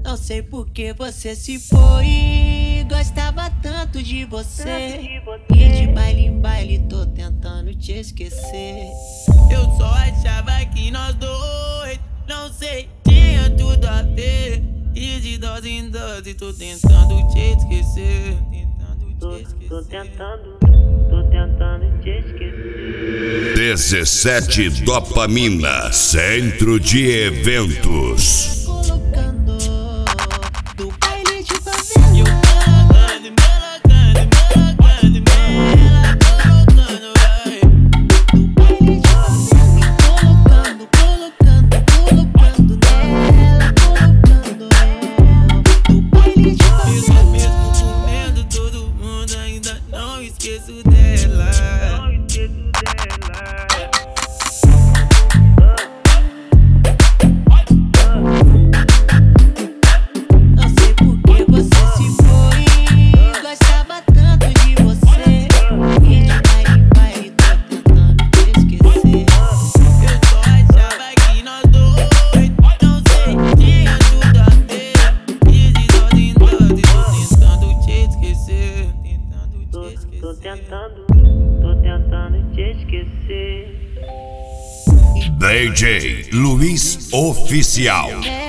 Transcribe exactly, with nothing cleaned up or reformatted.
Não sei por que você se foi. Gostava tanto de você. E de baile em baile tô tentando te esquecer. Eu só achava que nós dois, não sei, tinha tudo a ver. E de dose em dose tô tentando te esquecer. Tentando Tô, te esquecer. tô tentando, tô tentando te esquecer. dezessete Dopamina, Centro de Eventos. Colocando do baile de E eu favela. colocando, colocando, colocando, ela colocando, vai. Do baile de favela. Colocando, colocando, colocando nela. Colocando ela. Do baile de Mesmo, favela. mesmo comendo todo mundo, ainda não esqueço dela. Não esqueço dela. Não sei por que você se foi. Gostava tanto de você. E de baile em baile tô tentando te esquecer. Eu só achava que nós dois, não sei, tinha tudo a ver. E de dose em dose tô tentando te esquecer. Tentando Tô, te esquecer. tô tentando, tô tentando te esquecer. D J Luiz Oficial. É